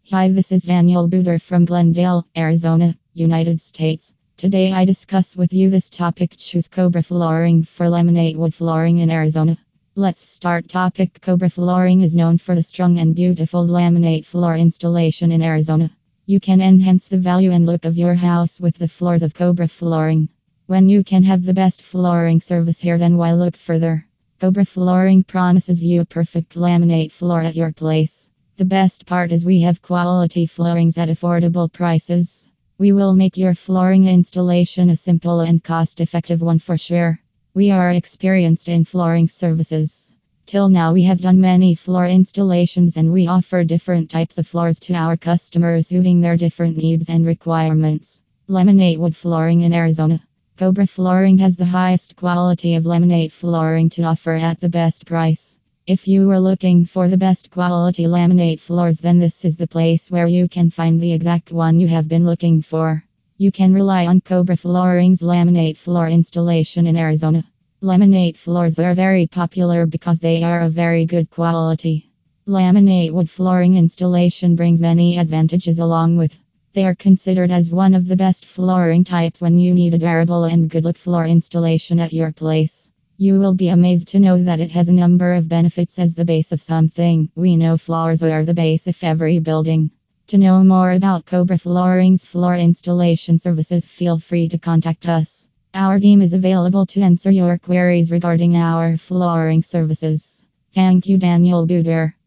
Hi, this is Daniel Buder from Glendale, Arizona, United States. Today I discuss with you this topic: choose Cobra flooring for laminate wood flooring in Arizona. Let's start topic. Cobra flooring is known for the strong and beautiful laminate floor installation in Arizona. You can enhance the value and look of your house with the floors of Cobra flooring. When you can have the best flooring service here, then why look further? Cobra flooring promises you a perfect laminate floor at your place. The best part is we have quality floorings at affordable prices. We will make your flooring installation a simple and cost-effective one for sure. We are experienced in flooring services. Till now we have done many floor installations and we offer different types of floors to our customers suiting their different needs and requirements. Laminate wood flooring in Arizona. Cobra flooring has the highest quality of laminate flooring to offer at the best price. If you are looking for the best quality laminate floors, then this is the place where you can find the exact one you have been looking for. You can rely on Cobra flooring's laminate floor installation in Arizona. Laminate floors are very popular because they are of very good quality. Laminate wood flooring installation brings many advantages along with. They are considered as one of the best flooring types when you need a durable and good look floor installation at your place. You will be amazed to know that it has a number of benefits as the base of something. We know floors are the base of every building. To know more about Cobra flooring's floor installation services, feel free to contact us. Our team is available to answer your queries regarding our flooring services. Thank you, Daniel Buder.